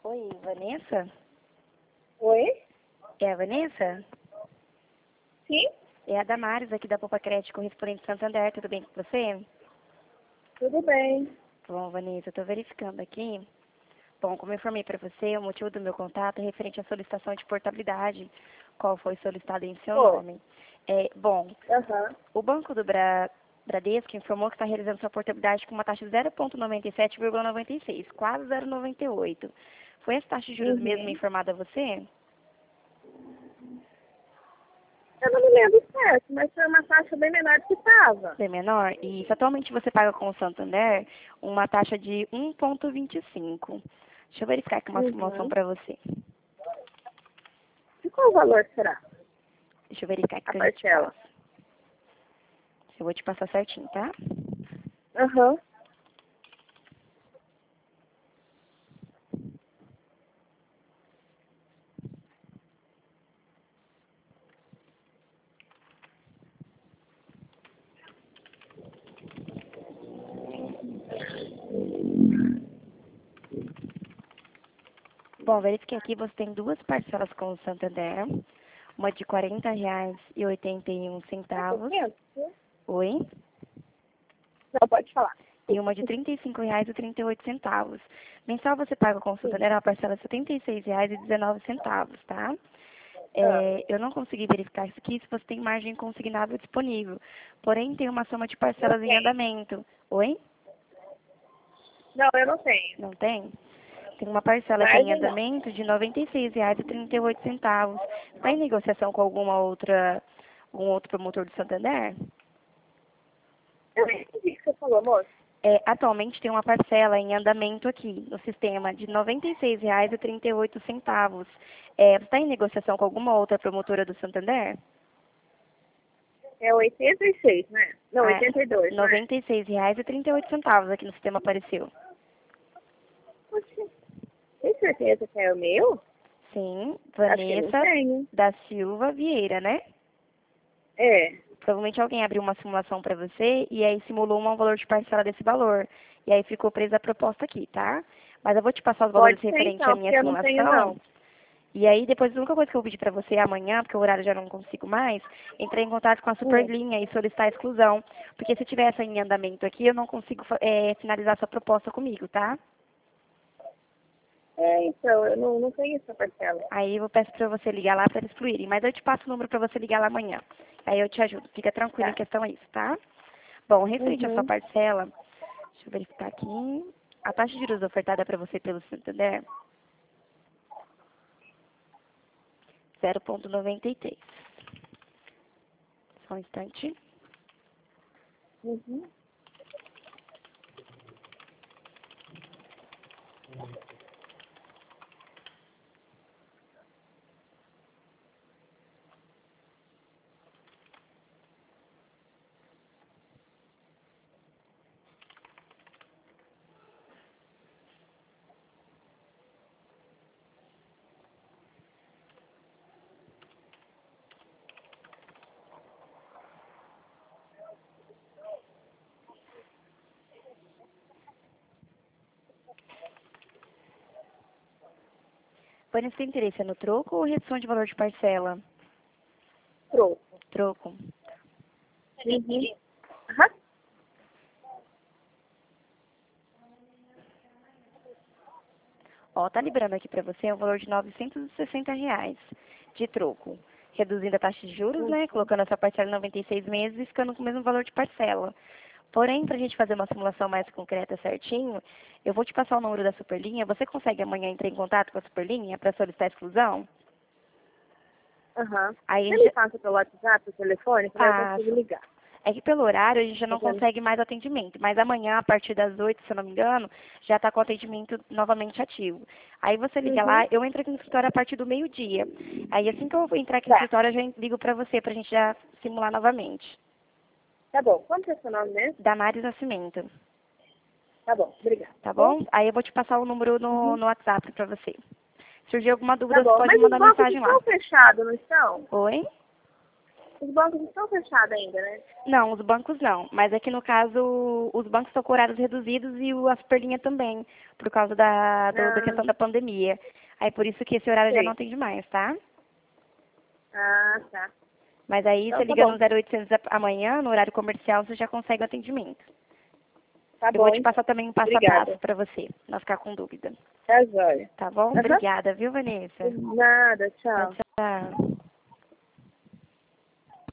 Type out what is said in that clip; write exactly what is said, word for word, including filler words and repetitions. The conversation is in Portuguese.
Oi, Vanessa? Oi? É a Vanessa? Sim? É a Damares aqui da Poupa Crédito, correspondente Santander. Tudo bem com você? Tudo bem. Bom, Vanessa, eu estou verificando aqui. Bom, como eu informei para você, o motivo do meu contato é referente à solicitação de portabilidade, qual foi solicitada em seu Foi. nome. É, bom, Aham. o Banco do Bra... Bradesco informou que está realizando sua portabilidade com uma taxa de zero vírgula noventa e sete vírgula noventa e seis, quase zero vírgula noventa e oito. Foi essa taxa de juros mesmo Uhum. informada a você? Eu não me lembro certo, mas foi uma taxa bem menor do que estava. Bem menor? E isso, atualmente você paga com o Santander uma taxa de um vírgula vinte e cinco. Deixa eu verificar aqui uma simulação Uhum. para você. E qual o valor será? Deixa eu verificar aqui A que eu já te parcela? passo. Eu vou te passar certinho, tá? Aham. Bom, verifiquei aqui, você tem duas parcelas com o Santander. Uma de quarenta reais e oitenta e um centavos. Oi? Não, pode falar. E uma de trinta e cinco reais e trinta e oito centavos. Mensal você paga com o Sim. Santander uma parcela de setenta e seis reais e dezenove centavos, tá? Ah. É, eu não consegui verificar isso aqui se você tem margem consignável disponível. Porém, tem uma soma de Não parcelas em tem. andamento. Oi? Não, eu não tenho. Não tem? Tem uma parcela aqui em Margem não. andamento de noventa e seis reais e trinta e oito centavos. Está em negociação com alguma outra, algum outro promotor do Santander? Eu nem entendi o que você falou, moço. É, atualmente tem uma parcela em andamento aqui no sistema de noventa e seis reais e trinta e oito centavos. É, você está em negociação com alguma outra promotora do Santander? É oitenta e seis, né? Não, Ah, oitenta e dois, não é? noventa e seis reais e trinta e oito centavos aqui no sistema apareceu. Poxa, tem certeza que é o meu? Sim, Acho que não Vanessa tenho. da Silva Vieira, né? É. Provavelmente alguém abriu uma simulação para você e aí simulou um valor de parcela desse valor. E aí ficou presa a proposta aqui, tá? Mas eu vou te passar os valores Pode ser referentes à então, minha porque eu não tenho simulação. não. E aí, depois, a única coisa que eu vou pedir para você é amanhã, porque o horário já não consigo mais, entrar em contato com a Hum. Superlinha e solicitar a exclusão. Porque se tiver essa em andamento aqui, eu não consigo é, finalizar sua proposta comigo, tá? É, então, eu não, não tenho essa parcela. Aí eu peço para você ligar lá para eles fluírem. Mas eu te passo o número para você ligar lá amanhã. Aí eu te ajudo. Fica tranquilo em Tá. questão a isso, tá? Bom, referente à sua Uhum. parcela, deixa eu verificar aqui. A taxa de juros ofertada para você pelo Santander, zero vírgula noventa e três. Só um instante. Uhum. Vanessa, tem interesse no troco ou redução de valor de parcela? Troco. Troco. Uhum. Aham. Ó, tá liberando aqui para você um valor de novecentos e sessenta reais de troco. Reduzindo a taxa de juros, né? Uhum. Colocando essa parcela em noventa e seis meses e ficando com o mesmo valor de parcela. Porém, para a gente fazer uma simulação mais concreta certinho, eu vou te passar o número da Superlinha. Você consegue amanhã entrar em contato com a Superlinha para solicitar a exclusão? Aham. Aí a Você gente me já passa pelo WhatsApp, o telefone, que daí eu consigo passa. ligar. É que pelo horário a gente já Tá não vendo? consegue mais atendimento, mas amanhã, a partir das oito, se eu não me engano, já está com o atendimento novamente ativo. Aí você liga lá, Uhum. eu entro aqui no escritório a partir do meio-dia. Aí assim que eu entrar aqui no Tá. escritório, eu já ligo para você, para a gente já simular novamente. Tá bom. Qual que é o seu nome mesmo? Damares Nascimento, Tá bom. Obrigada. tá bom? Aí eu vou te passar o número no, Uhum. no WhatsApp para você. Se surgir alguma Tá dúvida, você bom. pode Mas os mandar bancos mensagem lá. estão fechados, não estão? Oi? Os bancos estão fechados ainda, né? Não, os bancos não. Mas aqui no caso, os bancos estão com horários reduzidos e o, a Superlinha também, por causa da, do- da Ah, questão da pandemia. Aí por isso que esse horário já sei. não atende mais, tá? Ah, tá. Mas aí você Então tá liga bom. no zero oitocentos a- amanhã, no horário comercial, você já consegue o atendimento. Tá Eu vou bom, te então. passar também um passo a passo Obrigada. para você, não ficar com dúvida. Tá joia. Tá bom? Aham. Obrigada, viu, Vanessa? Nada, Tchau, tchau. tchau.